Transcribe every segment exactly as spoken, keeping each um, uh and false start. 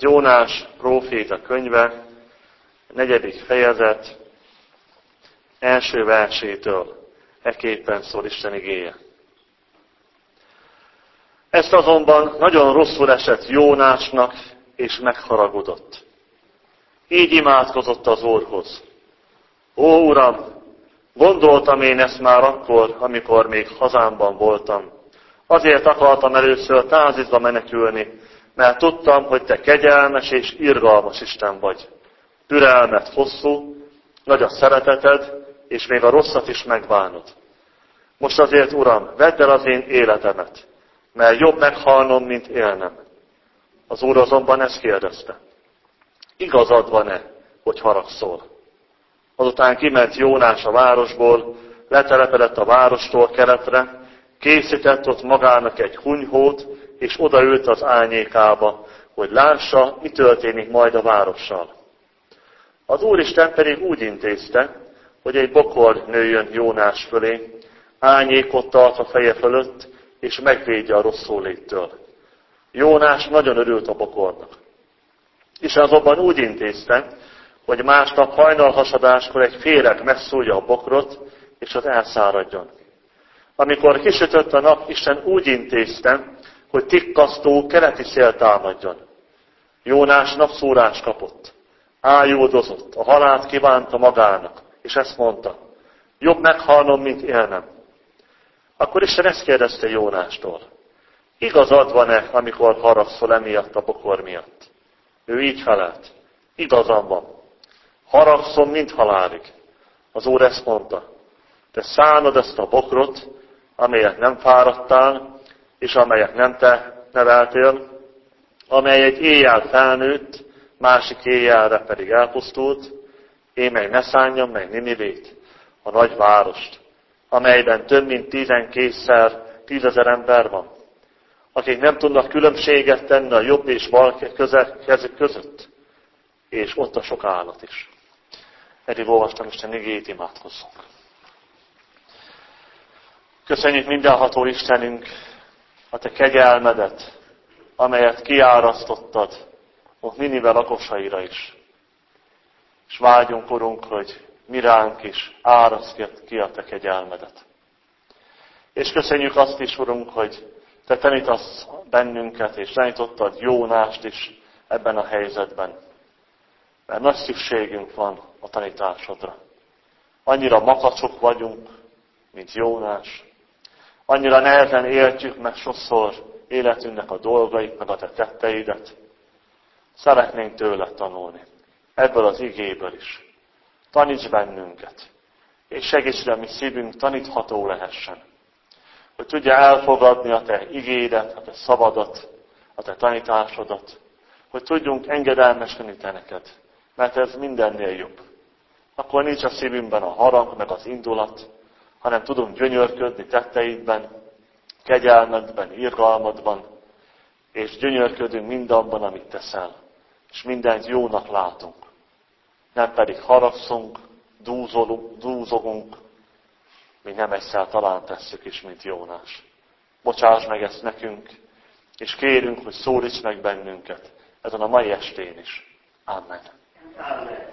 Jónás próféta könyve, negyedik fejezet, első versétől ekképpen szól Isten igéje. Ezt azonban nagyon rosszul esett Jónásnak, és megharagudott. Így imádkozott az Úrhoz. Ó, Uram, gondoltam én ezt már akkor, amikor még hazámban voltam. Azért akartam először Tázizba menekülni, mert tudtam, hogy te kegyelmes és irgalmas Isten vagy. Türelmet hosszú, nagy a szereteted, és még a rosszat is megbánod. Most azért, Uram, vedd el az én életemet, mert jobb meghalnom, mint élnem. Az Úr azonban ezt kérdezte. Igazad van-e, hogy haragszol? Azután kiment Jónás a városból, letelepedett a várostól keletre, készített ott magának egy hunyhót, és odaült az árnyékába, hogy lássa, mi történik majd a várossal. Az Úristen pedig úgy intézte, hogy egy bokor nőjön Jónás fölé, árnyékot tart a feje fölött, és megvédje a rosszóléttől. Jónás nagyon örült a bokornak. És azonban úgy intézte, hogy másnap hajnalhasadáskor egy féreg megszúrja a bokrot, és az elszáradjon. Amikor kisütött a nap, Isten úgy intézte, hogy tikkasztó keleti szél támadjon. Jónás napszúrást kapott, ájúdozott, a halált kívánta magának, és ezt mondta, jobb meghalnom, mint élnem. Akkor Isten ezt kérdezte Jónástól, igazad van-e, amikor haragszol emiatt a bokor miatt? Ő így felelt, igazam van, haragszom mind halálig. Az Úr ezt mondta, te szánod ezt a bokrot, amelyet nem fáradtál, és amelyet nem te neveltél, amely egy éjjel felnőtt, másik éjjelre pedig elpusztult, én meg ne szánjam meg Ninivét, a nagy várost, amelyben több mint tizenkétszer tízezer ember van, akik nem tudnak különbséget tenni a jobb és bal kezük között, és ott a sok állat is. Eddig olvastam Isten igéjét, imádkozzunk. Köszönjük mindenható Istenünk a te kegyelmedet, amelyet kiárasztottad ott Ninive lakosaira is. És vágyunk, Urunk, hogy mi ránk is áraszt ki a te kegyelmedet. És köszönjük azt is, Urunk, hogy te tanítasz bennünket, és tanítottad Jónást is ebben a helyzetben. Mert nagy szükségünk van a tanításodra. Annyira makacsok vagyunk, mint Jónás. Annyira nehezen értjük meg sokszor életünknek a dolgait, meg a te tetteidet. Szeretnénk tőled tanulni. Ebből az igéből is. Taníts bennünket. És segíts, hogy a mi szívünk tanítható lehessen. Hogy tudja elfogadni a te igédet, a te szabadat, a te tanításodat. Hogy tudjunk engedelmeskedni te neked. Mert ez mindennél jobb. Akkor nincs a szívünkben a harag, meg az indulat, hanem tudunk gyönyörködni tetteidben, kegyelmedben, irgalmadban, és gyönyörködünk mindabban, amit teszel. És mindent jónak látunk. Nem pedig haragszunk, dúzolunk, dúzogunk, mi nem egyszer talán tesszük is, mint Jónás. Bocsáss meg ezt nekünk, és kérünk, hogy szólíts meg bennünket ezen a mai estén is. Amen. Amen.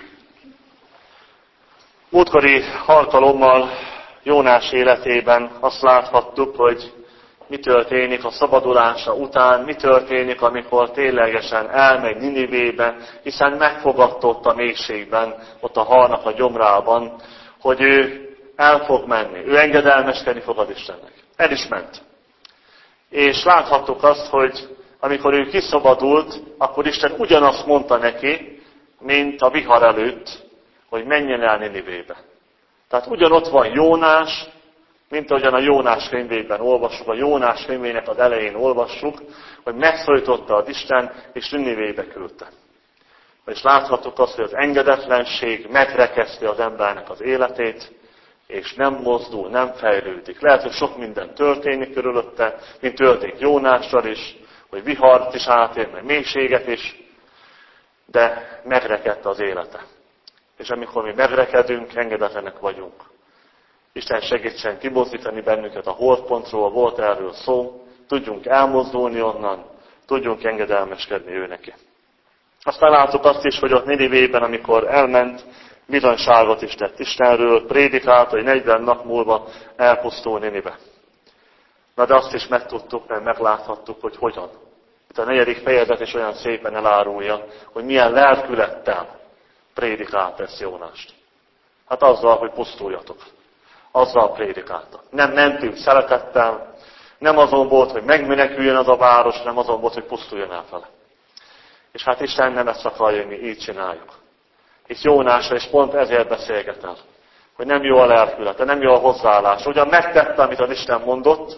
Múltkori alkalommal Jónás életében azt láthattuk, hogy mi történik a szabadulása után, mi történik, amikor ténylegesen elmegy Ninivébe, hiszen megfogadta ott a mélységben, ott a halnak a gyomrában, hogy ő el fog menni, ő engedelmeskedni fog az Istennek. El is ment. És láthattuk azt, hogy amikor ő kiszabadult, akkor Isten ugyanazt mondta neki, mint a vihar előtt, hogy menjen el Ninivébe. Tehát ugyanott van Jónás, mint ahogyan a Jónás könyvében olvassuk, a Jónás könyvének az elején olvassuk, hogy megszólította az Isten, és Ninivébe küldte. És láthatjuk azt, hogy az engedetlenség megrekeszti az embernek az életét, és nem mozdul, nem fejlődik. Lehet, hogy sok minden történik körülötte, mint történik Jónással is, hogy vihart is átér, meg mélységet is, de megrekedt az élete. És amikor mi megrekedünk, engedetlenek vagyunk. Isten segítsen kimozdítani bennünket a holdpontról, volt erről szó, tudjunk elmozdulni onnan, tudjunk engedelmeskedni ő neki. Aztán láttuk azt is, hogy ott Ninivében, amikor elment, bizonyságot is tett Istenről, prédikált, hogy negyven nap múlva elpusztul Ninive. Na de azt is megtudtuk, mert megláthattuk, hogy hogyan. Itt a negyedik fejezet is olyan szépen elárulja, hogy milyen lelkülettel prédikált ezt Jónást. Hát azzal, hogy pusztuljatok. Azzal prédikálta. Nem mentünk szeretettel, nem azon volt, hogy megmeneküljön az a város, nem azon volt, hogy pusztuljon el fele. És hát Isten nem ezt akarja, hogy mi így csináljuk. Itt Jónásra is pont ezért beszélget el, hogy nem jó a lelkülete, nem jó a hozzáállás. Ugyan megtette, amit az Isten mondott,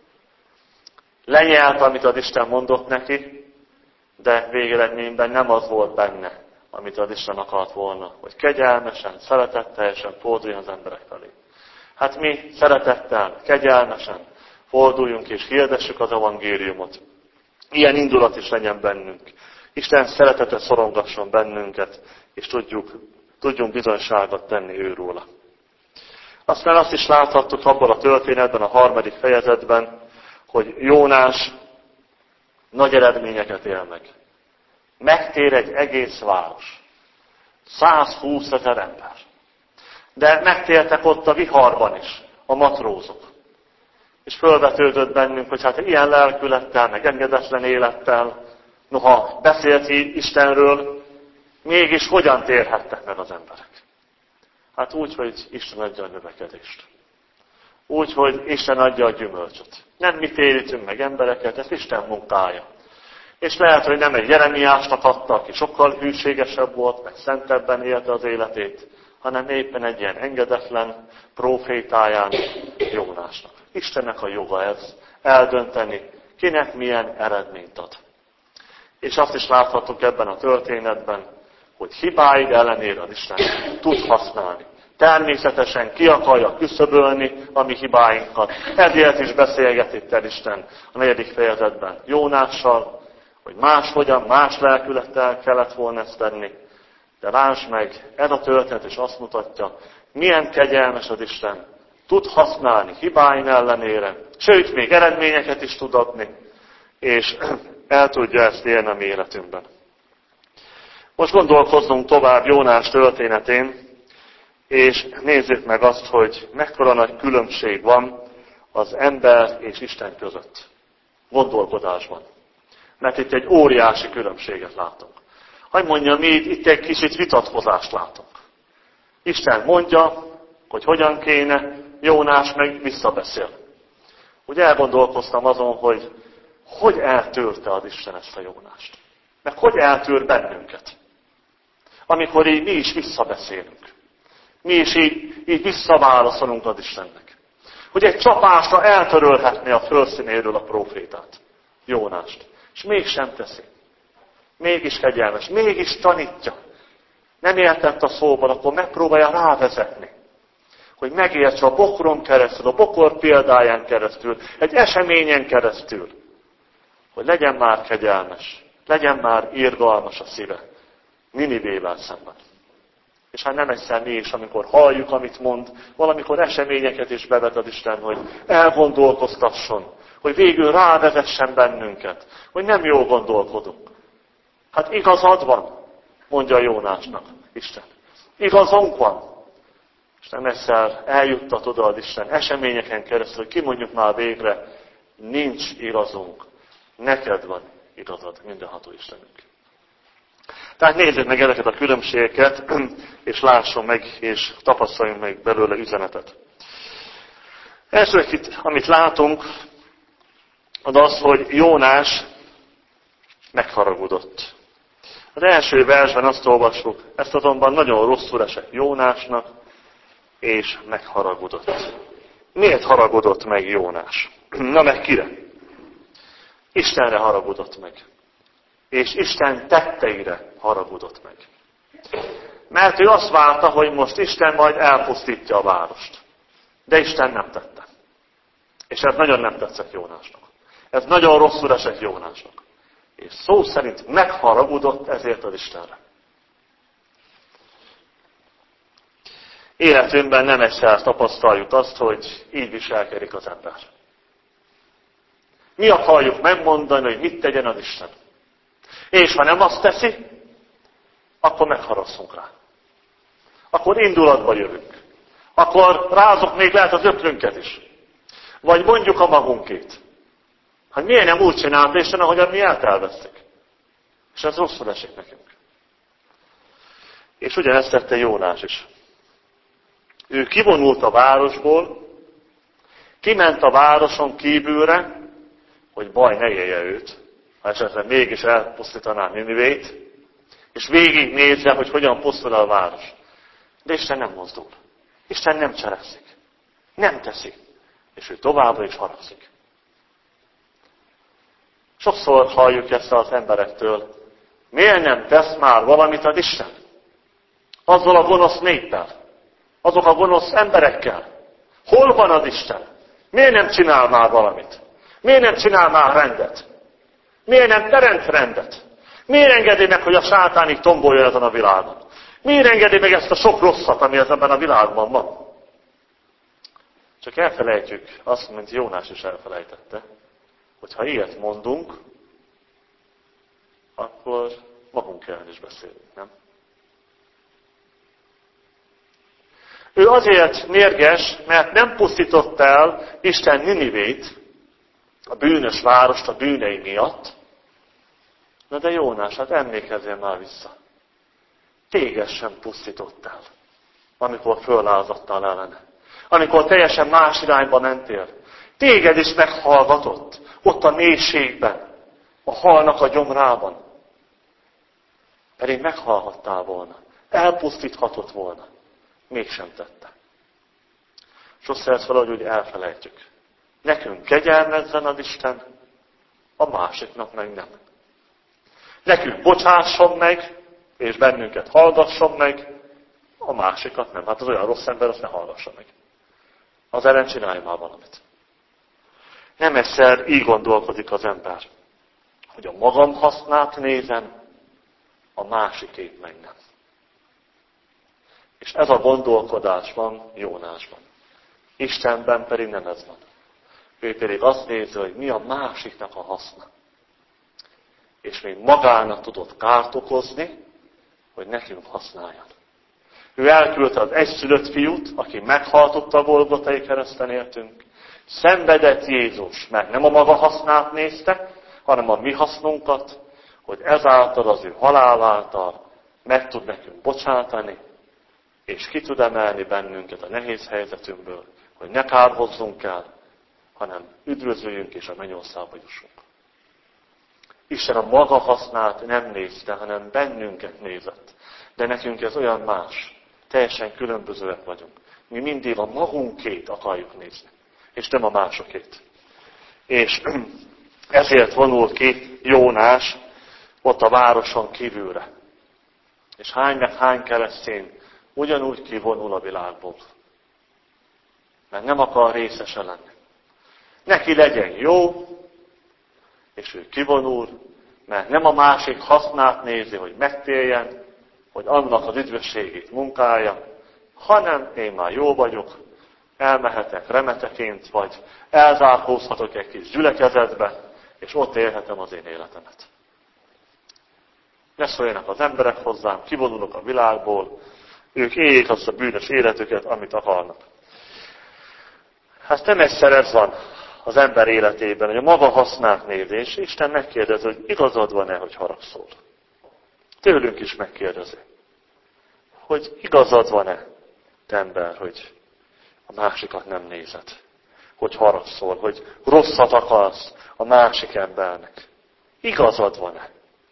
lenyelte, amit az Isten mondott neki, de végeredményben nem az volt benne, amit az Isten akart volna, hogy kegyelmesen, szeretetteljesen forduljon az emberek felé. Hát mi szeretettel, kegyelmesen forduljunk és hirdessük az evangéliumot. Ilyen indulat is legyen bennünk. Isten szeretete szorongasson bennünket, és tudjuk, tudjunk bizonyságot tenni őróla. Aztán azt is láthattuk abban a történetben, a harmadik fejezetben, hogy Jónás nagy eredményeket él meg. Megtér egy egész város. százhúszezer ember. De megtértek ott a viharban is, a matrózok. És fölvetődött bennünk, hogy hát ilyen lelkülettel, meg engedetlen élettel, noha beszélt Istenről, mégis hogyan térhettek meg az emberek? Hát úgy, hogy Isten adja a növekedést. Úgy, hogy Isten adja a gyümölcsöt. Nem mi térítünk meg embereket, ez Isten munkája. És lehet, hogy nem egy Jeremiásnak adta, aki sokkal hűségesebb volt, meg szentebben élte az életét, hanem éppen egy ilyen engedetlen prófétáján, Jónásnak. Istennek a joga ez, eldönteni, kinek milyen eredményt ad. És azt is láthatjuk ebben a történetben, hogy hibáig ellenére az Isten tud használni. Természetesen ki akarja küszöbölni a mi hibáinkat. Ezért is beszélget itt el Isten a negyedik fejezetben Jónással, hogy máshogyan, más lelkülettel kellett volna ezt tenni. De lásd meg, ez a történet is azt mutatja, milyen kegyelmes az Isten. Tud használni hibáin ellenére, sőt, még eredményeket is tud adni, és el tudja ezt élni a mi életünkben. Most gondolkozzunk tovább Jónás történetén, és nézzük meg azt, hogy mekkora nagy különbség van az ember és Isten között. Gondolkodásban. Mert itt egy óriási különbséget látunk. Hogy mondjam, mi itt egy kicsit vitatkozást látunk. Isten mondja, hogy hogyan kéne, Jónás meg visszabeszél. Ugye elgondolkoztam azon, hogy hogy eltűrte az Isten ezt a Jónást. Meg hogy eltűr bennünket. Amikor így mi is visszabeszélünk. Mi is így, így visszaválaszolunk az Istennek. Hogy egy csapásra eltörölhetné a földszínéről a prófétát, Jónást. És mégsem teszi. Mégis kegyelmes, mégis tanítja. Nem értett a szóban, akkor megpróbálja rávezetni. Hogy megértse a bokoron keresztül, a bokor példáján keresztül, egy eseményen keresztül. Hogy legyen már kegyelmes, legyen már irgalmas a szíve. Ninivével szemben. És hát nem egyszer mi is, amikor halljuk, amit mond, valamikor eseményeket is bevet az Isten, hogy elgondolkoztasson, hogy végül rávezessen bennünket, hogy nem jól gondolkodunk. Hát igazad van, mondja Jónásnak Isten. Igazunk van. És nem egyszer eljuttat oda az Isten eseményeken keresztül, hogy kimondjuk már végre, nincs igazunk. Neked van igazad, mindenható Istenünk. Tehát nézzük meg ezeket a különbségeket, és lássunk meg, és tapasztaljunk meg belőle üzenetet. Első, amit látunk, az az, hogy Jónás megharagudott. Az első versben azt olvassuk, ezt azonban nagyon rosszul esett Jónásnak, és megharagudott. Miért haragudott meg Jónás? Na meg kire? Istenre haragudott meg. És Isten tetteire haragudott meg. Mert ő azt várta, hogy most Isten majd elpusztítja a várost. De Isten nem tette. És ez nagyon nem tetszett Jónásnak. Ez nagyon rosszul esett Jónásnak. És szó szerint megharagudott ezért az Istenre. Életünkben nem egyszer tapasztaljuk azt, hogy így viselkedik az ember. Mi akarjuk megmondani, hogy mit tegyen az Isten. És ha nem azt teszi, akkor megharagszunk rá. Akkor indulatba jövünk. Akkor rázok még lehet az öklünket is. Vagy mondjuk a magunkét. Hát miért nem úgy csinálta Isten, ahogyan mi elterveztük? És ez rosszul esik nekünk. És ugyanezt tette Jónás is. Ő kivonult a városból, kiment a városon kívülre, hogy baj ne élje őt, ha esetleg mégis elpusztítaná Ninivét, és végignézze, hogy hogyan pusztul a város. De Isten nem mozdul. Isten nem cselekszik. Nem teszi. És ő továbbra is haragszik. Sokszor halljuk ezt az emberektől, miért nem tesz már valamit az Isten? Azzal a gonosz néppel, azok a gonosz emberekkel. Hol van az Isten? Miért nem csinál már valamit? Miért nem csinál már rendet? Miért nem teremt rendet? Miért engedi meg, hogy a sátánig tomboljon ezen a világon? Miért engedi meg ezt a sok rosszat, ami ebben a világban van? Csak elfelejtjük azt, mint Jónás is elfelejtette, hogy ha ilyet mondunk, akkor magunk ellen is beszélünk, nem? Ő azért mérges, mert nem pusztított el Isten Ninivét, a bűnös várost a bűnei miatt. Na de Jónás, hát emlékezzél már vissza. Téged sem pusztított el, amikor föllázattál ellene. Amikor teljesen más irányba mentél. Téged is meghallgatott, ott a mélységben, a halnak a gyomrában. Pedig meghallgattál volna, elpusztíthatott volna. Mégsem tette. Sokszor ezt valahogy úgy elfelejtjük. Nekünk kegyelmezzen az Isten, a másiknak meg nem. Nekünk bocsásson meg, és bennünket hallgasson meg, a másikat nem. Hát az olyan rossz ember, azt ne hallgassa meg. Az ellen csinálj már valamit. Nem egyszer így gondolkodik az ember, hogy a magam hasznát nézem, a másikét meg nem. És ez a gondolkodás van Jónásban. Istenben pedig nem ez van. Ő pedig azt nézi, hogy mi a másiknak a haszna. És még magának tudott kárt okozni, hogy nekünk használjon. Ő elküldte az egyszülött fiút, aki meghaltott a Golgotai kereszten értünk. Szenvedett Jézus, mert nem a maga hasznát nézte, hanem a mi hasznunkat, hogy ezáltal az ő halál által meg tud nekünk bocsátani, és ki tud emelni bennünket a nehéz helyzetünkből, hogy ne kárhozzunk el, hanem üdvözöljünk és a mennyországba jussunk. Isten a maga hasznát nem nézte, hanem bennünket nézett. De nekünk ez olyan más. Teljesen különbözőek vagyunk. Mi mindig a magunkét akarjuk nézni, és nem a másokét. És ezért vonul ki Jónás ott a városon kívülre. És hány meg hány keresztény ugyanúgy kivonul a világból. Mert nem akar részese lenni. Neki legyen jó, és ő kivonul, mert nem a másik hasznát nézi, hogy megtérjen, hogy annak az üdvösségét munkálja, hanem én már jó vagyok, elmehetek remeteként, vagy elzárkózhatok egy kis gyülekezetbe, és ott élhetem az én életemet. Ne szóljanak az emberek hozzám, kivonulok a világból, ők éljék azt a bűnös életüket, amit akarnak. Hát nem egyszer ez van az ember életében, hogy a maga hasznát nézi, és Isten megkérdezi, hogy igazad van-e, hogy haragszol. Tőlünk is megkérdezi, hogy igazad van-e, te ember, hogy a másikat nem nézed, hogy haragszol, hogy rosszat akarsz a másik embernek. Igazad van-e?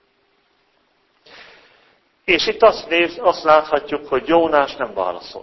És itt azt, néz, azt láthatjuk, hogy Jónás nem válaszol.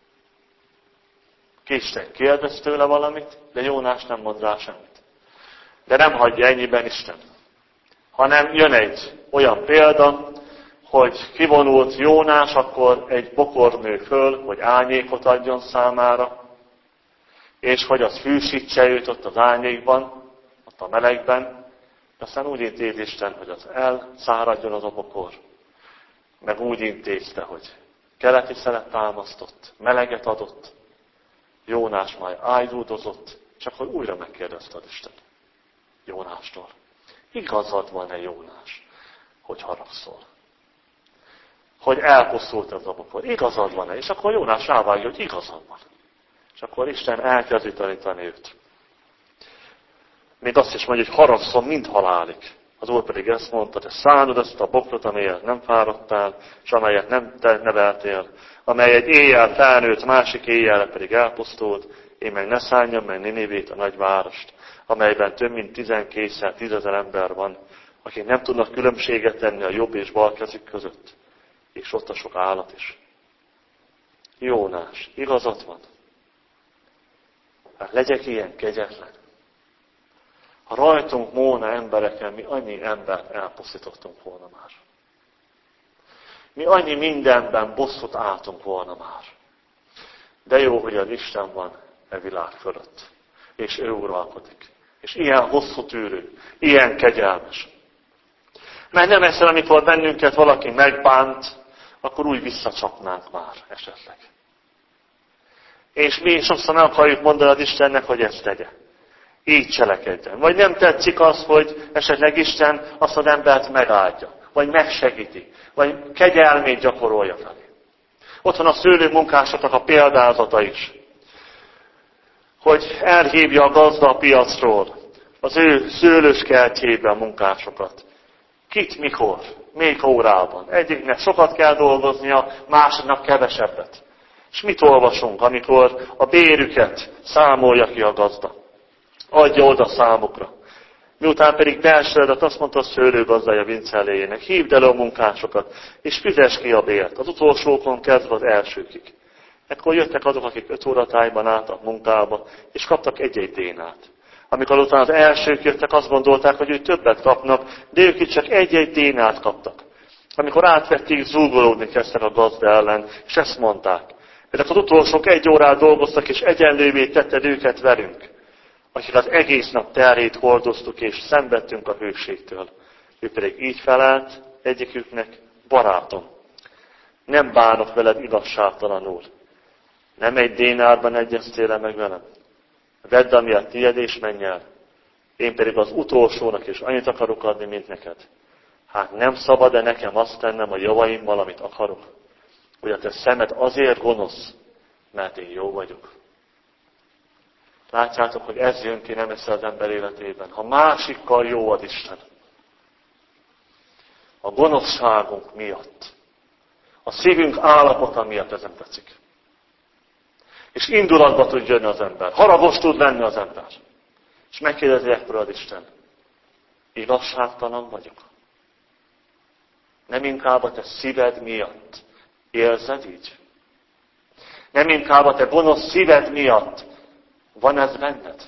Isten kérdez tőle valamit, de Jónás nem mond rá semmit. De nem hagyja ennyiben Isten. Hanem jön egy olyan példa, hogy kivonult Jónás, akkor egy bokornő föl, hogy árnyékot adjon számára, és hogy az fűsítse őt ott az árnyékban, ott a melegben, de aztán úgy intéz Isten, hogy az elszáradjon az a bokor. Meg úgy intézte, hogy keleti szelet támasztott, meleget adott, Jónás majd ájúdozott, és akkor újra megkérdezte az Isten Jónástól. Igazad van-e, Jónás, hogy haragszol? hogy elpusztult ez a bokor. Igazad van-e? És akkor Jónás rávágja, hogy igazad van. És akkor Isten elkezdi tanítani őt. Még azt is mondja, hogy haragszom, mind halálig. Az Úr pedig ezt mondta, te szánod ezt a bokrot, amelyet nem fáradtál, és amelyet nem te neveltél, amely egy éjjel felnőtt, másik éjjelre pedig elpusztult, én meg ne szánjam meg Ninivét, a nagy várost, amelyben több mint tizenkétszer tízezer ember van, akik nem tudnak különbséget tenni a jobb és bal kezük között, és ott a sok állat is. Jónás, igazad van? Hát legyek ilyen kegyetlen. Ha rajtunk múlna embereken, mi annyi embert elpusztítottunk volna már. Mi annyi mindenben bosszút álltunk volna már. De jó, hogy az Isten van e világ fölött. És ő uralkodik. És ilyen hosszú tűrő, ilyen kegyelmes. Mert nem egyszer, amikor bennünket valaki megbánt, akkor úgy visszacsapnánk már esetleg. És mi sokszor nem akarjuk mondani az Istennek, hogy ezt tegye. Így cselekedjen. Vagy nem tetszik az, hogy esetleg Isten azt az embert megáldja, vagy megsegíti, vagy kegyelmét gyakorolja felé. Ott van a szőlőmunkásoknak a példázata is. Hogy elhívja a gazda a piacról az ő szőlős kertjében a munkásokat. Kit, mikor, melyik órában. Egyiknek sokat kell dolgoznia, másodnak kevesebbet. És mit olvasunk, amikor a bérüket számolja ki a gazda? Adja oda számukra. Miután pedig beeseredett, azt mondta a szőlőgazdája vincelléjének, hívd elő a munkásokat, és fizess ki a bért, az utolsókon kezdve az elsőkig. Ekkor jöttek azok, akik öt óratájban álltak munkába, és kaptak egy-egy dénát. Amikor utána az elsők jöttek, azt gondolták, hogy ők többet kapnak, de ők itt csak egy-egy dénát kaptak. Amikor átvették, zúgolódni kezdtek a gazda ellen, és ezt mondták. Ezek az utolsók egy órát dolgoztak, és egyenlővé tetted őket velünk, akik az egész nap terhét hordoztuk, és szenvedtünk a hőségtől. Ő pedig így felállt egyiküknek, barátom, nem bánok veled igazságtalanul. Nem egy dénárban egyeztél meg velem. Vedd, ami a tiéd, és menj el. Én pedig az utolsónak is annyit akarok adni, mint neked. Hát nem szabad-e nekem azt tennem a javaimmal, amit akarok? Hogy a te szemed azért gonosz, mert én jó vagyok. Látjátok, hogy ez jön ki nem egyszer az ember életében. Ha másikkal jó az Isten. A gonoszságunk miatt. A szívünk állapota miatt ez nem tetszik. És indulatba tud jönni az ember. Haragos tud lenni az ember. És megkérdezi ekkor az Isten. Igazságtalan vagyok? Nem inkább a te szíved miatt érzed így? Nem inkább a te gonosz szíved miatt van ez benned?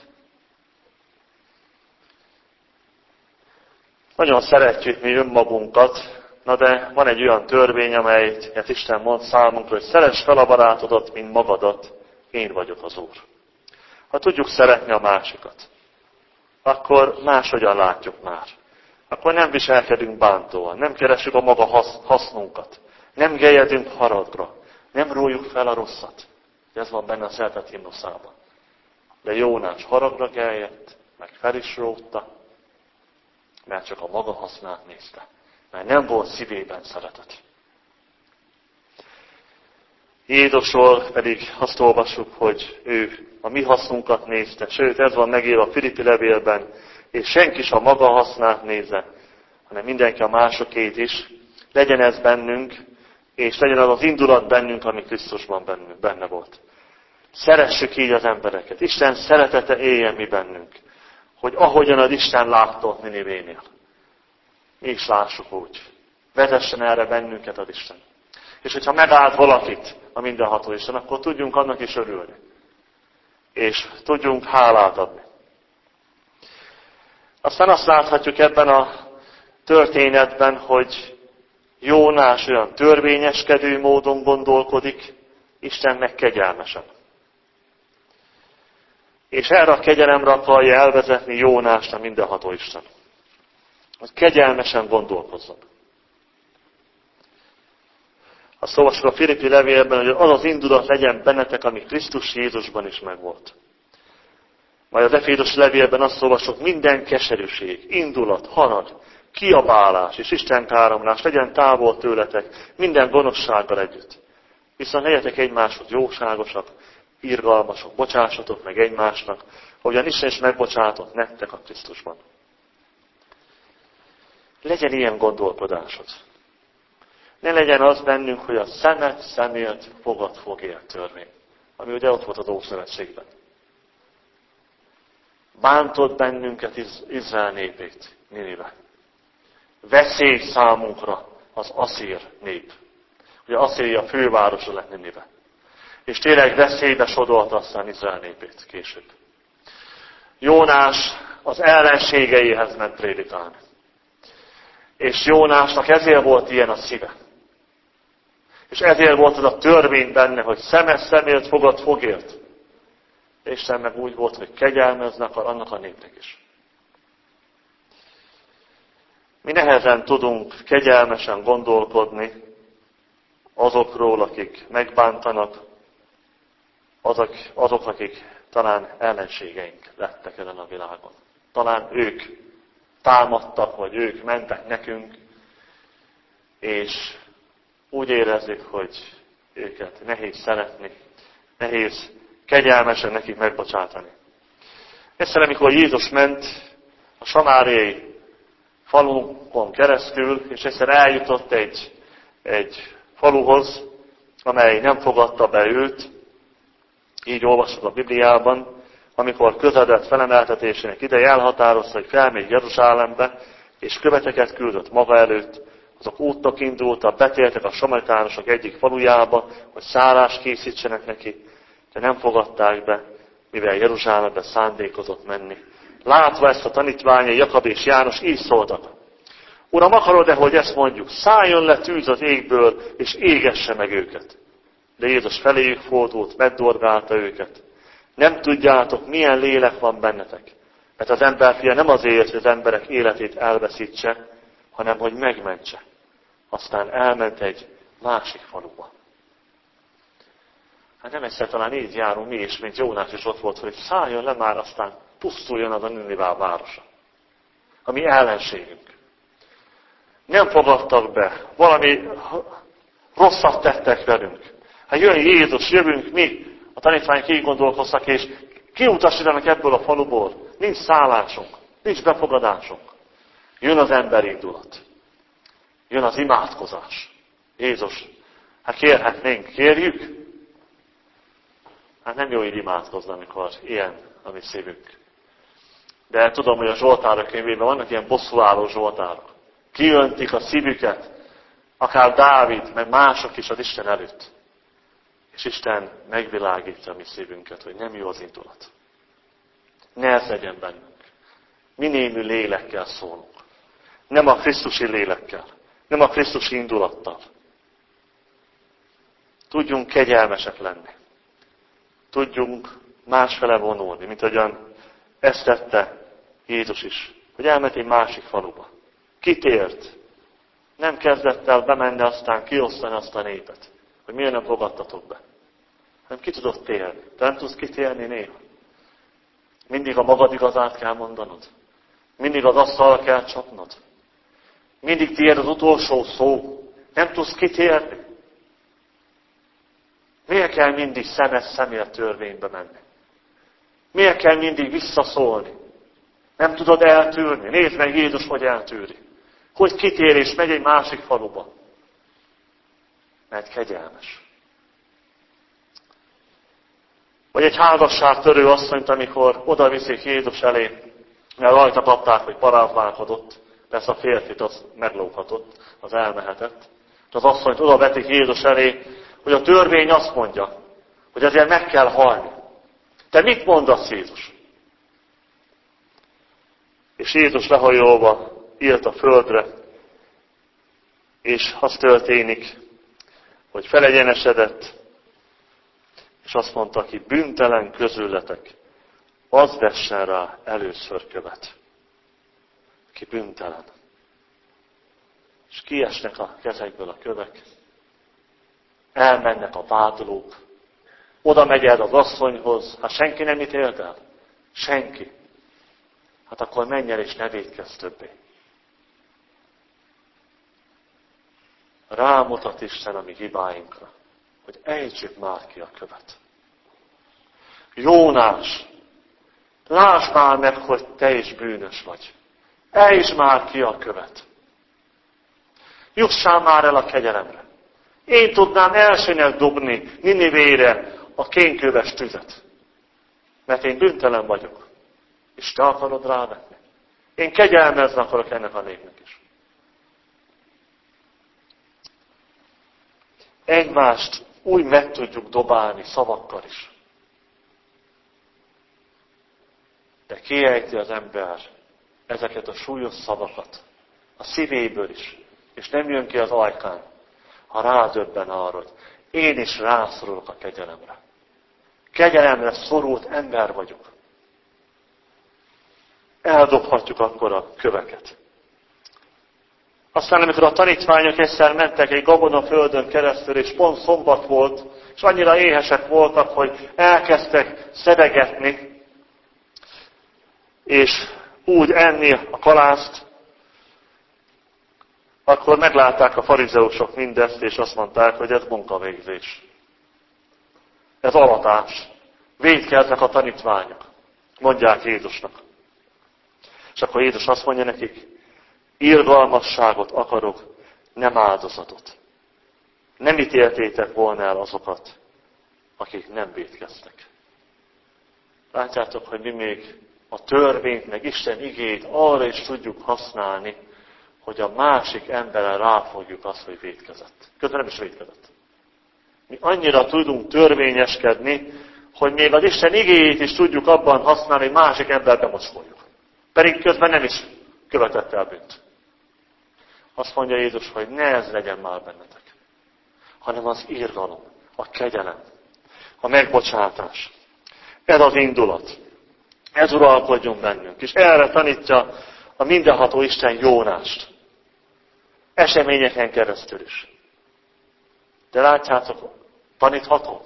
Nagyon szeretjük mi önmagunkat, na de van egy olyan törvény, amelyet Isten mond számunkra, hogy szeress fel a barátodat, mint magadat, én vagyok az Úr. Ha tudjuk szeretni a másikat, akkor máshogyan látjuk már. Akkor nem viselkedünk bántóan, nem keresünk a maga hasznunkat, nem geljedünk haragra, nem rójuk fel a rosszat. Ez van benne a szeretet himnuszában. De Jónás haragra geljedt, meg fel is rótta, mert csak a maga hasznát nézte. Mert nem volt szívében szeretet. Jézusról pedig azt olvassuk, hogy ő a mi hasznunkat nézte. Sőt, ez van megírva a Filippi levélben, és senki sem a maga hasznát nézze, hanem mindenki a másokét is. Legyen ez bennünk, és legyen az az indulat bennünk, ami Krisztusban bennünk, benne volt. Szeressük így az embereket. Isten szeretete éljen mi bennünk. Hogy ahogyan az Isten látta ott Ninivénél. Mi is lássuk úgy. Vezessen erre bennünket az Isten. És hogyha megáld valakit a mindenható Isten, akkor tudjunk annak is örülni. És tudjunk hálát adni. Aztán azt láthatjuk ebben a történetben, hogy Jónás olyan törvényeskedő módon gondolkodik, Isten meg kegyelmesen. És erre a kegyelemre akarja elvezetni Jónást a mindenható Isten. Hogy kegyelmesen gondolkozzon. Azt olvassuk a Filippi levélben, hogy az az indulat legyen bennetek, ami Krisztus Jézusban is megvolt. Majd az Efézus levélben azt olvasok, minden keserűség, indulat, harag, kiabálás és istenkáromlás legyen távol tőletek, minden gonoszsággal együtt. Viszont legyetek egymáshoz jóságosak, irgalmasok, bocsássatok meg egymásnak, ahogyan Isten is megbocsátott nektek a Krisztusban. Legyen ilyen gondolkodásod. Ne legyen az bennünk, hogy a szemet szemért, fogad fogért törvény, ami ugye ott volt az Ószövetségben. Bántott bennünket Izrael népét, Ninive. Veszély számunkra az asszír nép. Ugye Asszíria fővárosa lett Ninive. És tényleg veszélybe sodorta aztán Izrael népét később. Jónás az ellenségeihez ment prédikálni. És Jónásnak ezért volt ilyen a szíve. És ezért volt az a törvény benne, hogy szemes szemért, fogad fogért. És Isten meg úgy volt, hogy kegyelmezni akar annak a népnek is. Mi nehezen tudunk kegyelmesen gondolkodni azokról, akik megbántanak, azok, azok, akik talán ellenségeink lettek ezen a világon. Talán ők támadtak, vagy ők mentek nekünk, és úgy érezzük, hogy őket nehéz szeretni, nehéz kegyelmesen nekik megbocsátani. Egyszer, amikor Jézus ment a samáriai falukon keresztül, és egyszer eljutott egy, egy faluhoz, amely nem fogadta be őt, így olvasod a Bibliában, amikor közeledett felemeltetésének ideje, elhatározta, hogy felmegy Jeruzsálembe, és követeket küldött maga előtt, azok útnak indultak, betértek a samaritánusok egyik falujába, hogy szállást készítsenek neki, de nem fogadták be, mivel Jeruzsálembe szándékozott menni. Látva ezt a tanítványai, Jakab és János így szóltak: Uram, akarod-e, hogy ezt mondjuk? Szálljon le tűz az égből, és égesse meg őket. De Jézus feléjük fordult, megdorgálta őket. Nem tudjátok, milyen lélek van bennetek. Mert az emberfia nem azért, hogy az emberek életét elveszítse, hanem hogy megmentse. Aztán elment egy másik faluba. Hát nem egyszer talán így járunk mi is, mint Jónás is ott volt, hogy szálljon le már, aztán pusztuljon az a Ninive városa. A mi ellenségünk. Nem fogadtak be, valami rosszat tettek velünk. Hát jön Jézus, jövünk mi, a tanítványok így gondolkoztak, és kiutasítanak ebből a faluból. Nincs szállásunk, nincs befogadásunk. Jön az emberindulat. Jön az imádkozás. Jézus, hát kérhetnénk, kérjük? Hát nem jó így imádkozni, amikor ilyen a mi szívünk. De tudom, hogy a Zsoltárok könyvében vannak ilyen bosszúálló zsoltárok. Kiöntik a szívüket, akár Dávid, meg mások is az Isten előtt. És Isten megvilágítja a mi szívünket, hogy nem jó az indulat. Nehezedjen bennünk. Mi némű lélekkel szólunk. Nem a Krisztusi lélekkel. Nem a Krisztusi indulattal. Tudjunk kegyelmesek lenni. Tudjunk másfele vonulni, mint ahogyan ezt tette Jézus is. Hogy elment egy másik faluba. Kitért. Nem kezdett el bemenni, aztán kiosztani azt a népet. Hogy miért nem fogadtatok be. Hanem ki tudod térni. Te nem tudsz kitérni néha. Mindig a magad igazát kell mondanod. Mindig az asztalra kell csapnod. Mindig tiéd az utolsó szó. Nem tudsz kitérni. Miért kell mindig szemes szemért törvénybe menni? Miért kell mindig visszaszólni? Nem tudod eltűrni. Nézd meg Jézus, hogy eltűri. Hogy kitér és megy egy másik faluba. Mert kegyelmes. Vagy egy házasságtörő asszonyt, amikor oda viszik Jézus elé, mert rajta kapták, hogy paráználkodott, persze a férfit az meglóghatott, az elmehetett. És az asszonyt oda vetik Jézus elé, hogy a törvény azt mondja, hogy ezért meg kell halni. Te mit mondasz, Jézus? És Jézus lehajolva írt a földre, és az történik, hogy felegyenesedett, és azt mondta, aki bűntelen közületek, az vessen rá először követ. Aki bűntelen. És kiesnek a kezekből a kövek, elmennek a vádlók, oda megy el az asszonyhoz, hát senki nem ítélt el. Senki. Hát akkor menj el és ne vétkezz többé. Rámutat Isten a mi hibáinkra, hogy ejtsük már ki a követ. Jónás, lásd már meg, hogy te is bűnös vagy. Ejtsd már ki a követ. Jussál már el a kegyelemre. Én tudnám elsőnek dobni Ninivére a kénköves tüzet. Mert én bűntelen vagyok. És te akarod rávetni. Én kegyelmezni akarok ennek a népnek is. Egymást úgy meg tudjuk dobálni szavakkal is. De kiejti az ember ezeket a súlyos szavakat a szívéből is, és nem jön ki az ajkán, ha rádöbben arra, hogy én is rászorulok a kegyelemre. Kegyelemre szorult ember vagyok. Eldobhatjuk akkor a köveket. Aztán, amikor a tanítványok egyszer mentek egy gabonaföldön keresztül, és pont szombat volt, és annyira éhesek voltak, hogy elkezdtek szedegetni, és úgy enni a kalászt, akkor meglátták a farizeusok mindezt, és azt mondták, hogy ez munkavégzés. Ez alatás. Vétkeznek a tanítványok. Mondják Jézusnak. És akkor Jézus azt mondja nekik, irgalmasságot akarok, nem áldozatot. Nem ítéltétek volna el azokat, akik nem vétkeztek. Látjátok, hogy mi még a törvényt, meg Isten igényt arra is tudjuk használni, hogy a másik emberre ráfogjuk azt, hogy vétkezett. Közben nem is vétkezett. Mi annyira tudunk törvényeskedni, hogy még az Isten igéjét is tudjuk abban használni, hogy másik emberbe mocskoljuk. Pedig közben nem is követett el bűnt. Azt mondja Jézus, hogy ne ez legyen már bennetek, hanem az irgalom, a kegyelem, a megbocsátás. Ez az indulat. Ez uralkodjon bennünk. És erre tanítja a mindenható Isten Jónást. Eseményeken keresztül is. De látjátok, tanítható?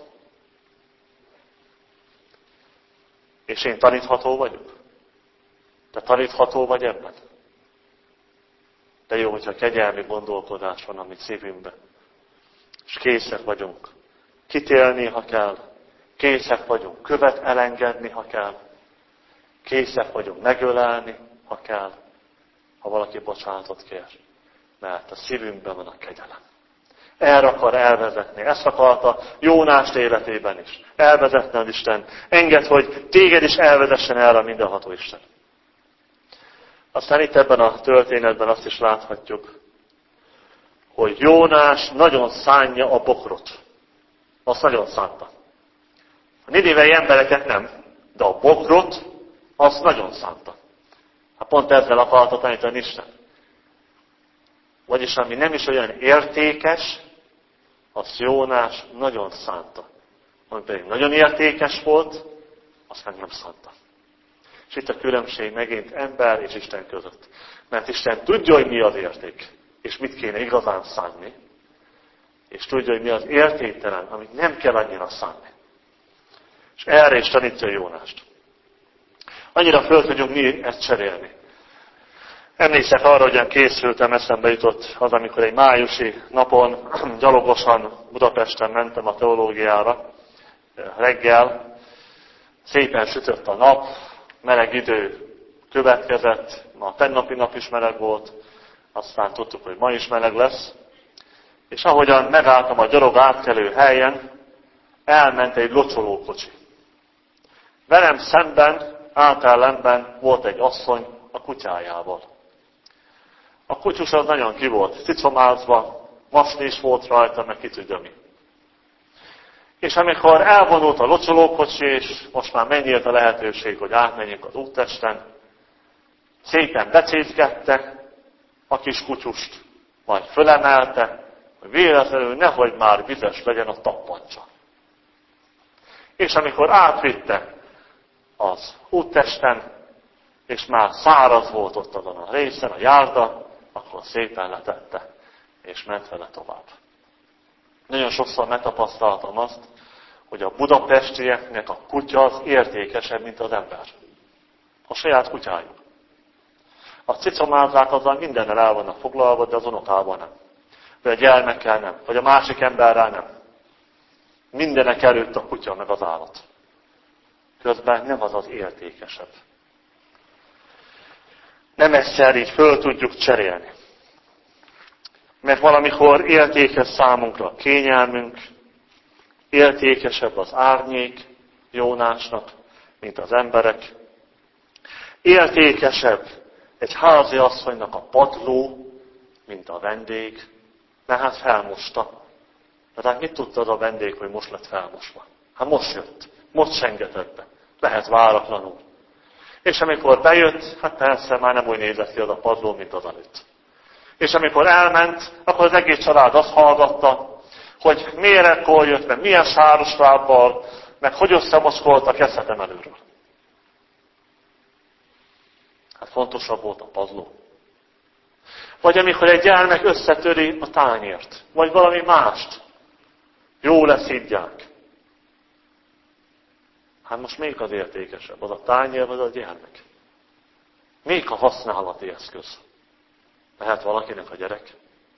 És én tanítható vagyok? Te tanítható vagy ebben? De jó, hogyha kegyelmi gondolkodás van a mi szívünkben. És készek vagyunk kitélni, ha kell. Készek vagyunk követ elengedni, ha kell. Készek vagyunk megölelni, ha kell. Ha valaki bocsánatot kér. Mert a szívünkben van a kegyelem. Erre akar elvezetni. Ezt akarta Jónást életében is. Elvezetni az Isten. Engedd, hogy téged is elvezessen erre a mindenható Isten. Aztán itt ebben a történetben azt is láthatjuk, hogy Jónás nagyon szánja a bokrot. Azt nagyon szánta. A ninivei embereket nem, de a bokrot azt nagyon szánta. Hát pont ezzel akarta tanítani Isten. Vagyis ami nem is olyan értékes, azt Jónás nagyon szánta. Ami pedig nagyon értékes volt, azt meg nem szánta. És itt a különbség megint ember és Isten között. Mert Isten tudja, hogy mi az érték, és mit kéne igazán szánni. És tudja, hogy mi az értéktelen, amit nem kell annyira szánni. És erre is tanítja Jónást. Annyira föl tudjunk mi ezt cserélni. Emlékszek arra, hogyan készültem, eszembe jutott az, amikor egy májusi napon gyalogosan Budapesten mentem a teológiára reggel. Szépen sütött a nap, meleg idő következett, ma a tennapi nap is meleg volt, aztán tudtuk, hogy ma is meleg lesz. És ahogyan megálltam a gyalog átkelő helyen, elment egy locsolókocsi. Velem szemben, átellenben volt egy asszony a kutyájával. A kutyus az nagyon ki volt cicomázva, masni is volt rajta, meg ki tudja mi. És amikor elvonult a locsolókocsi, és most már megnyílt a lehetőség, hogy átmenjünk az úttesten, szépen becézgette a kis kutyust, majd fölemelte, hogy véletlenül nehogy már vizes legyen a tappancsa. És amikor átvitte az úttesten, és már száraz volt ott azon a részen, a járda, akkor szépen letette, és ment vele tovább. Nagyon sokszor megtapasztaltam azt, hogy a budapestieknek a kutya az értékesebb, mint az ember. A saját kutyájuk. A cicomázrák azzal mindennel el vannak foglalva, de az unokával nem. Vagy a gyermekkel nem. Vagy a másik emberrel nem. Mindenek előtt a kutya meg az állat. Közben nem az az értékesebb. Nem egyszer így föl tudjuk cserélni. Mert valamikor értékes számunkra a kényelmünk, értékesebb az árnyék Jónásnak, mint az emberek. Értékesebb egy házi asszonynak a padló, mint a vendég, mert hát felmosta. De hát mit tudta az a vendég, hogy most lett felmosva? Hát most jött, most sengetett be. Lehet váratlanul. És amikor bejött, hát persze már nem úgy nézett ki az a padló, mint az előtt. És amikor elment, akkor az egész család azt hallgatta, hogy miért ekkor jött, meg milyen sáros lábbal, meg hogy összemoszkolta a keszetem előről. Hát fontosabb volt a padló. Vagy amikor egy gyermek összetöri a tányért, vagy valami mást, jó leszidják. Hát most még az értékesebb, az a tányér, vagy az a gyermek. Még a használati eszköz. Lehet valakinek a gyerek.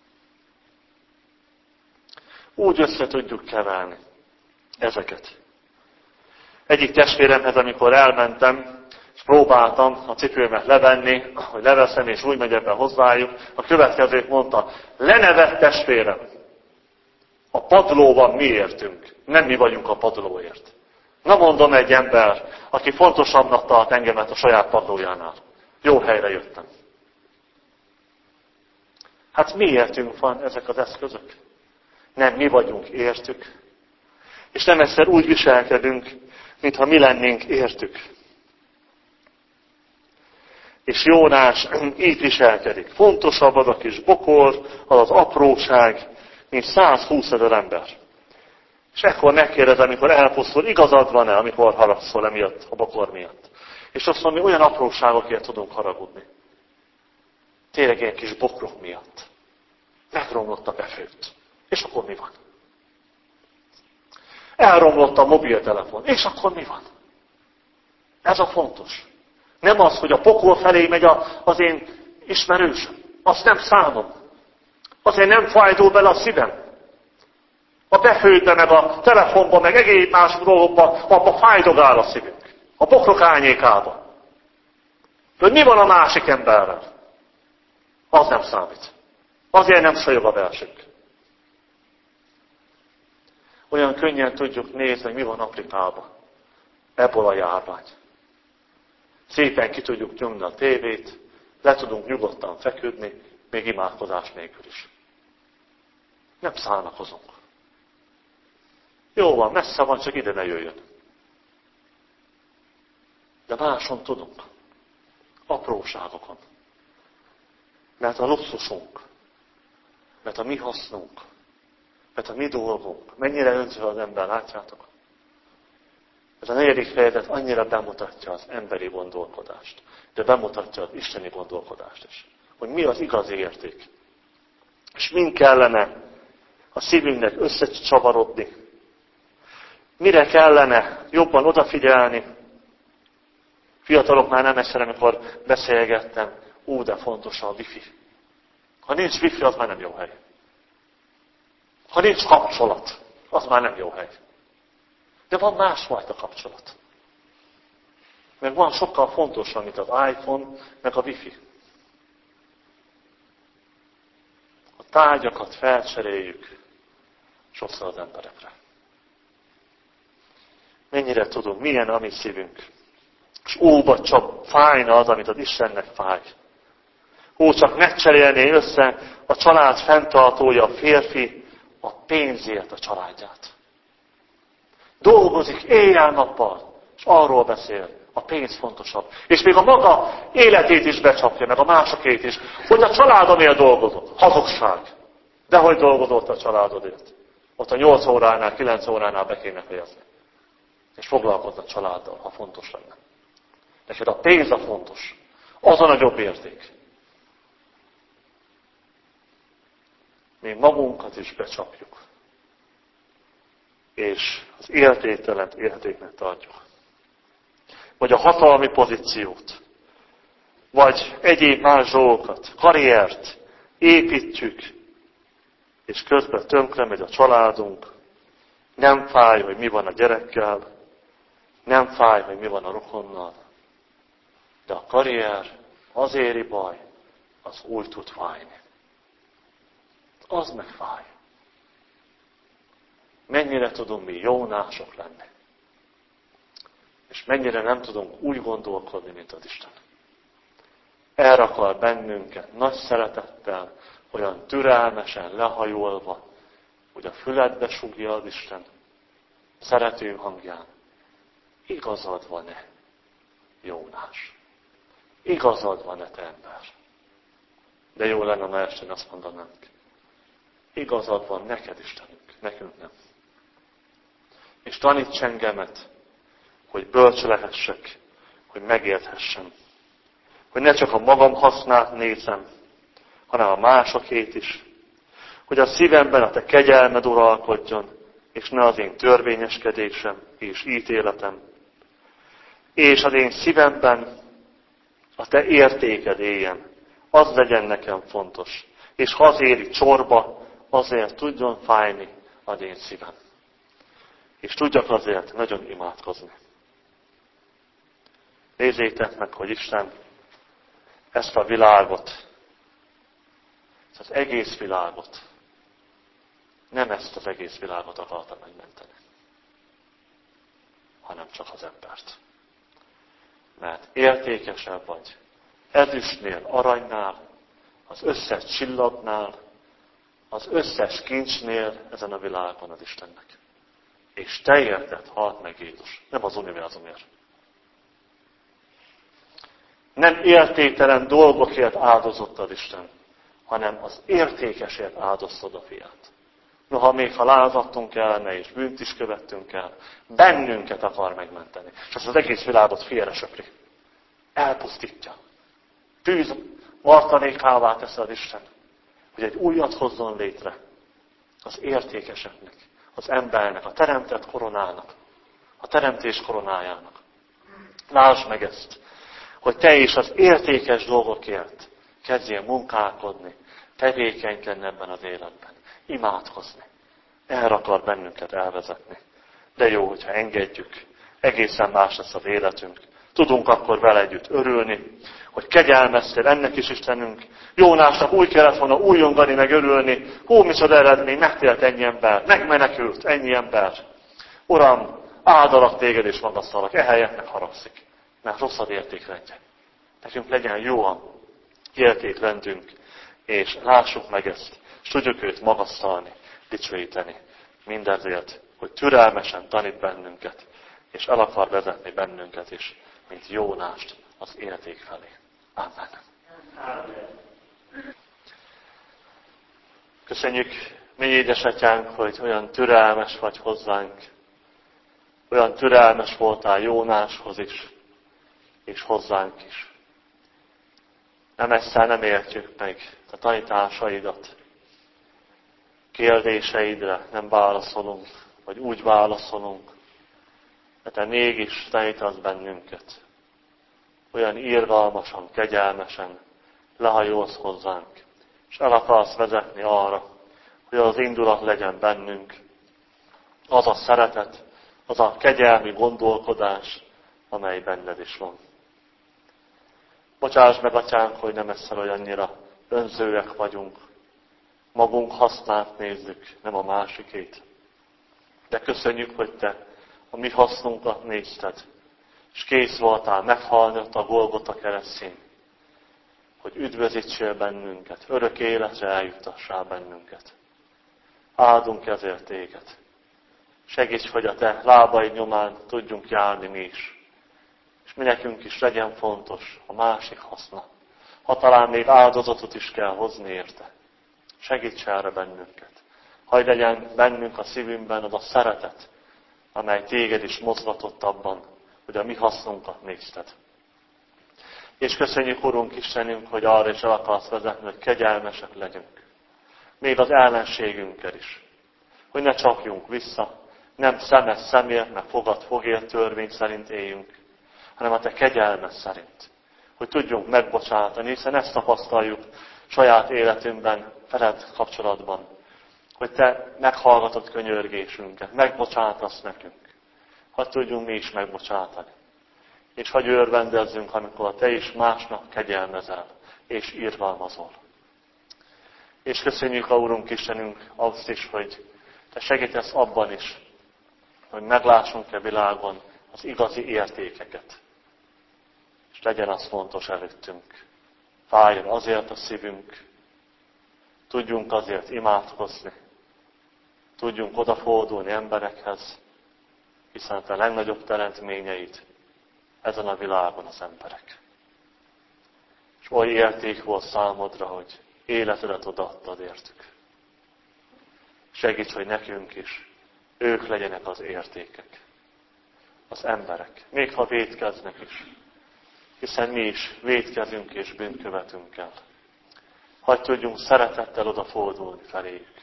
Úgy össze tudjuk keverni ezeket. Egyik testvéremhez, amikor elmentem, és próbáltam a cipőmet levenni, hogy leveszem, és úgy megyek be hozzájuk, a következőt mondta, lenevett testvérem, a padlóban mi értünk, nem mi vagyunk a padlóért. Na mondom egy ember, aki fontosabbnak tart engemet a saját padlójánál. Jó helyre jöttem. Hát miértünk van ezek az eszközök? Nem mi vagyunk értük. És nem egyszer úgy viselkedünk, mintha mi lennénk értük. És Jónás így viselkedik. Fontosabb az a kis bokor, az az apróság, mint százhúsz ezer ember. És ekkor megkérdezem, amikor elpusztul, igazad van-e, amikor haragszol emiatt, a bokor miatt. És azt mondom, mi olyan apróságokért tudunk haragudni. Tényleg ilyen kis bokrok miatt. Megromlott a befőtt. És akkor mi van? Elromlott a mobiltelefon. És akkor mi van? Ez a fontos. Nem az, hogy a pokol felé megy az én ismerősöm. Azt nem szánom. Azért nem fájdul bele a szívem. A befőtbe, meg a telefonba, meg egész más dolgokba, abba fájdogál a szívünk. A bokrok árnyékába. De mi van a másik emberrel? Az nem számít. Azért nem sajog a versünk. Olyan könnyen tudjuk nézni, hogy mi van Afrikában. Ebből a járvány. Szépen ki tudjuk nyomni a tévét, le tudunk nyugodtan feküdni, még imádkozás nélkül is. Nem szánakozunk. Jó van, messze van, csak ide ne jöjjön. De máson tudunk. Apróságokon. Mert a luxusunk, mert a mi hasznunk, mert a mi dolgunk, mennyire öntve az ember, látjátok? Ez a negyedik fejezet annyira bemutatja az emberi gondolkodást, de bemutatja az isteni gondolkodást is. Hogy mi az igazi érték. És mind kellene a szívünknek összecsavarodni. Mire kellene jobban odafigyelni. Fiatalok már nem egyszer, amikor beszélgettem, ú, de fontos a wifi. Ha nincs wifi, az már nem jó hely. Ha nincs kapcsolat, az már nem jó hely. De van másfajta kapcsolat. Mert van sokkal fontosabb, mint az iPhone, meg a wifi. A tárgyakat felcseréljük sokszor az emberekre. Mennyire tudunk, milyen a mi szívünk. És óba csak fájna az, amit az Istennek fáj. Ó, csak megcserélné össze a család fenntartója, a férfi, a pénzért a családját. Dolgozik éjjel-nappal, és arról beszél, a pénz fontosabb. És még a maga életét is becsapja, meg a másokét is, hogy a családomért dolgozott. Hazugság. De hogy dolgozott a családodért? Ott a nyolc óránál, kilenc óránál be kéne fejezni. És foglalkozz a családdal, ha fontos lenne. Neked a pénz a fontos. Az a nagyobb érték. Mi magunkat is becsapjuk. És az értéktelent értéknek tartjuk. Vagy a hatalmi pozíciót. vagy egyéb más dolgokat, karriert építjük, és közben tönkre megy a családunk, nem fáj, hogy mi van a gyerekkel, nem fáj, hogy mi van a rokonnal, de a karrier, az éri baj, az úgy tud fájni. Az meg fáj. Mennyire tudunk mi jónások lenni. És mennyire nem tudunk úgy gondolkodni, mint az Isten. Erre akar bennünket nagy szeretettel, olyan türelmesen lehajolva, hogy a füledbe sugja az Isten szerető hangján. Igazad van-e, Jónás? Igazad van-e, te ember? De jó lenne, ha este azt mondanánk. Igazad van neked, Istenünk, nekünk nem. És taníts engemet, hogy bölcs lehessek, hogy megérthessem. Hogy ne csak a magam hasznát nézem, hanem a másokét is. Hogy a szívemben a te kegyelmed uralkodjon, és ne az én törvényeskedésem és ítéletem. És az én szívemben a te értéked éljen. Az legyen nekem fontos. És ha az éri csorba, azért tudjon fájni az én szívem. És tudjak azért nagyon imádkozni. Nézzétek meg, hogy Isten ezt a világot, ezt az egész világot, nem ezt az egész világot akarta megmenteni, hanem csak az embert. Mert értékesebb vagy ezüstnél, aranynál, az összes csillagnál, az összes kincsnél ezen a világon az Istennek. És te érted halt meg Jézus, nem az univerzumért. Nem értéktelen dolgokért áldozott az Isten, hanem az értékesért áldoztad a fiát. Noha még ha lázadtunk ellene és bűnt is követtünk el, bennünket akar megmenteni. És azt az egész világot félre söpri. Elpusztítja. Tűz martalékává teszi az Isten, hogy egy újat hozzon létre az értékeseknek, az embernek, a teremtett koronának, a teremtés koronájának. Lásd meg ezt, hogy te is az értékes dolgokért kezdjél munkálkodni, tevékenykedni ebben az életben, imádkozni. Erre akar bennünket elvezetni. De jó, hogyha engedjük, egészen más lesz az életünk. Tudunk akkor vele együtt örülni, hogy kegyelmeztél ennek is Istenünk. Jónásnak úgy kellett volna újongani, meg örülni. Hú, micsoda eredmény, megtélt ennyi ember, megmenekült ennyi ember. Uram, áldalak téged és magasztalak, ehelyett megharagszik, mert rosszad értékrendje. Nekünk legyen jó a értékrendünk, és lássuk meg ezt, és tudjuk őt magasztalni, dicsőíteni. Mindezért, hogy türelmesen tanít bennünket, és el akar vezetni bennünket is, mint Jónást az érték felé. Amen. Köszönjük, mi édesatyánk, hogy olyan türelmes vagy hozzánk, olyan türelmes voltál Jónáshoz is, és hozzánk is. Nem ezzel nem értjük meg a tanításaidat. Kérdéseidre nem válaszolunk, vagy úgy válaszolunk, de te mégis tanítasz bennünket. Olyan irgalmasan, kegyelmesen lehajolsz hozzánk, és el akarsz vezetni arra, hogy az indulat legyen bennünk, az a szeretet, az a kegyelmi gondolkodás, amely benned is van. Bocsáss meg, Atyánk, hogy nem ezzel olyannyira önzőek vagyunk, magunk hasznát nézzük, nem a másikét. De köszönjük, hogy te a mi hasznunkat nézted, és kész voltál meghalni ott a Golgota keresztjén, hogy üdvözítsél bennünket, örök életre eljutassál bennünket. Áldunk ezért téged. Segíts, hogy a te lábaid nyomán tudjunk járni mi is. És mi nekünk is legyen fontos a másik haszna. Ha talán még áldozatot is kell hozni érte. Segíts erre bennünket. Hadd legyen bennünk a szívünkben az a szeretet, amely téged is mozgatott abban, hogy a mi hasznunkat nézted. És köszönjük, Urunk Istenünk, hogy arra is el akarsz vezetni, hogy kegyelmesek legyünk. Még az ellenségünkkel is. Hogy ne csapjunk vissza, nem szemes szemért, meg fogad fogért törvény szerint éljünk, hanem a te kegyelmed szerint. hogy tudjunk megbocsátani, hiszen ezt tapasztaljuk saját életünkben, veled kapcsolatban, hogy te meghallgatod könyörgésünket, megbocsátasz nekünk. Hadd tudjunk mi is megbocsátani. És hadd örvendezzünk, amikor te is másnak kegyelmezel, és irgalmazol. És köszönjük, a Urunk Istenünk, azt is, hogy te segítesz abban is, hogy meglássunk-e világon az igazi értékeket. És legyen az fontos előttünk. Fájjon azért a szívünk, tudjunk azért imádkozni, tudjunk odafordulni emberekhez, hiszen te legnagyobb teremtményeid ezen a világon az emberek. És oly érték volt számodra, hogy életedet odaadtad értük. Segíts, hogy nekünk is ők legyenek az értékek, az emberek, még ha vétkeznek is, hiszen mi is vétkezünk és bűnt követünk el. Hadd tudjunk szeretettel odafordulni feléjük,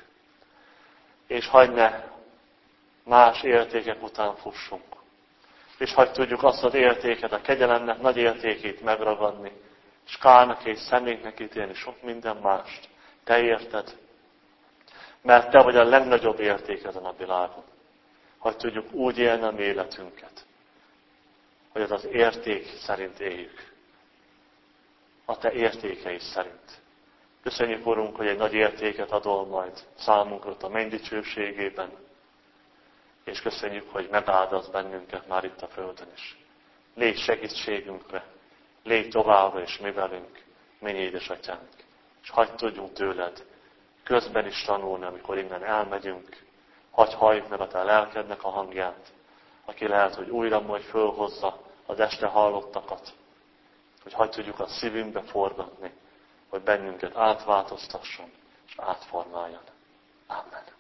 és hadd ne más értékek után fussunk, és hadd tudjuk azt az értéket, a kegyelemnek nagy értékét megragadni, és kárnak és személynek ítélni sok minden mást. Te érted, mert te vagy a legnagyobb érték ezen a világon. Hadd tudjuk úgy élni a mi életünket, hogy az az érték szerint éljük. A te értékei szerint. Köszönjük, Urunk, hogy egy nagy értéket adol majd számunkra a menny dicsőségében, és köszönjük, hogy megáldasz bennünket már itt a földön is. Légy segítségünkre, légy továbbra is mi velünk, menj édesatyánk, és hadd tudjunk tőled közben is tanulni, amikor innen elmegyünk, hadd halljuk meg a te lelkednek a hangját, aki lehet, hogy újra majd fölhozza az este hallottakat, hogy hadd tudjuk a szívünkbe forgatni, hogy bennünket átváltoztasson és átformáljon. Amen.